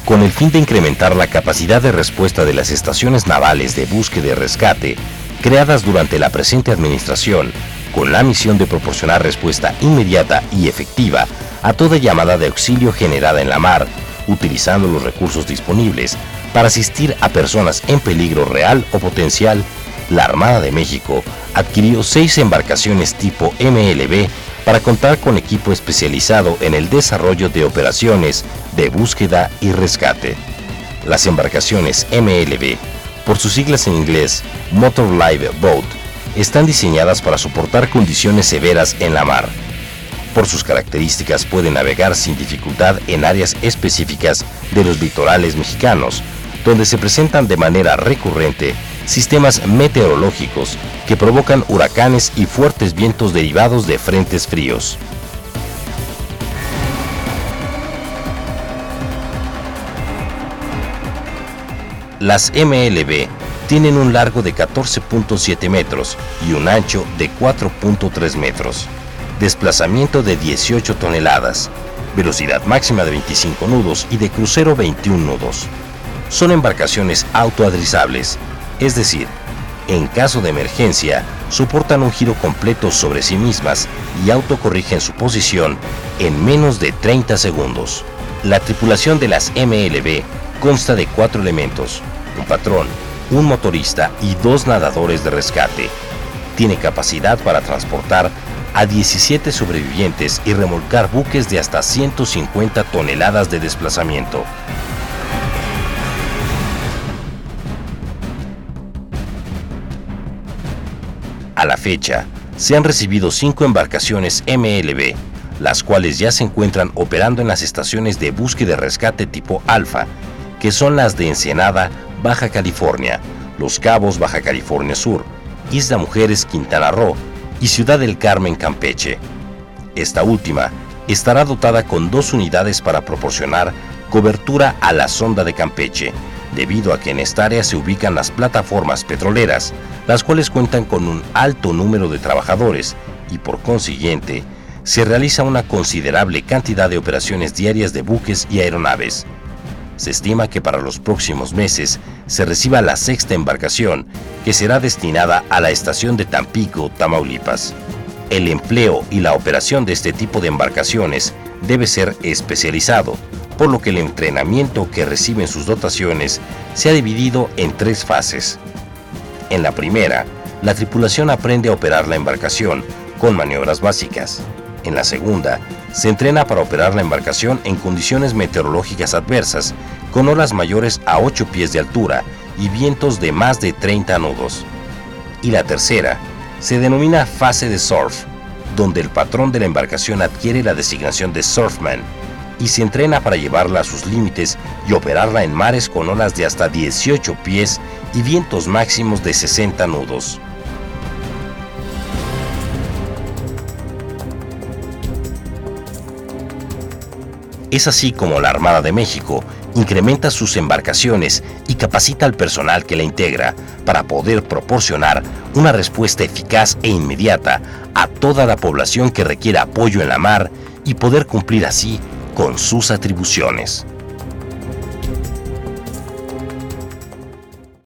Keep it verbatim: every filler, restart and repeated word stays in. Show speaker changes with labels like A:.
A: con el fin de incrementar la capacidad de respuesta de las estaciones navales de búsqueda y rescate creadas durante la presente administración, con la misión de proporcionar respuesta inmediata y efectiva a toda llamada de auxilio generada en la mar, utilizando los recursos disponibles para asistir a personas en peligro real o potencial. La Armada de México adquirió seis embarcaciones tipo M L B para contar con equipo especializado en el desarrollo de operaciones de búsqueda y rescate. Las embarcaciones M L B, por sus siglas en inglés Motor Live Boat, están diseñadas para soportar condiciones severas en la mar. Por sus características pueden navegar sin dificultad en áreas específicas de los litorales mexicanos, donde se presentan de manera recurrente sistemas meteorológicos que provocan huracanes y fuertes vientos derivados de frentes fríos. Las M L B tienen un largo de catorce punto siete metros y un ancho de cuatro punto tres metros, desplazamiento de dieciocho toneladas, velocidad máxima de veinticinco nudos y de crucero veintiún nudos. Son embarcaciones autoadrizables, es decir, en caso de emergencia, soportan un giro completo sobre sí mismas y autocorrigen su posición en menos de treinta segundos. La tripulación de las M L B consta de cuatro elementos: un patrón, un motorista y dos nadadores de rescate. Tiene capacidad para transportar a diecisiete sobrevivientes y remolcar buques de hasta ciento cincuenta toneladas de desplazamiento. A la fecha, se han recibido cinco embarcaciones M L B, las cuales ya se encuentran operando en las estaciones de búsqueda y rescate tipo Alfa, que son las de Ensenada, Baja California, Los Cabos, Baja California Sur, Isla Mujeres, Quintana Roo y Ciudad del Carmen, Campeche. Esta última estará dotada con dos unidades para proporcionar cobertura a la sonda de Campeche, debido a que en esta área se ubican las plataformas petroleras, las cuales cuentan con un alto número de trabajadores y por consiguiente se realiza una considerable cantidad de operaciones diarias de buques y aeronaves. Se estima que para los próximos meses se reciba la sexta embarcación, que será destinada a la estación de Tampico, Tamaulipas. El empleo y la operación de este tipo de embarcaciones debe ser especializado, por lo que el entrenamiento que reciben sus dotaciones se ha dividido en tres fases. En la primera, la tripulación aprende a operar la embarcación con maniobras básicas. En la segunda, se entrena para operar la embarcación en condiciones meteorológicas adversas, con olas mayores a ocho pies de altura y vientos de más de treinta nudos. Y la tercera, se denomina fase de surf, donde el patrón de la embarcación adquiere la designación de surfman y se entrena para llevarla a sus límites y operarla en mares con olas de hasta dieciocho pies y vientos máximos de sesenta nudos. Es así como la Armada de México incrementa sus embarcaciones y capacita al personal que la integra para poder proporcionar una respuesta eficaz e inmediata a toda la población que requiera apoyo en la mar y poder cumplir así con sus atribuciones.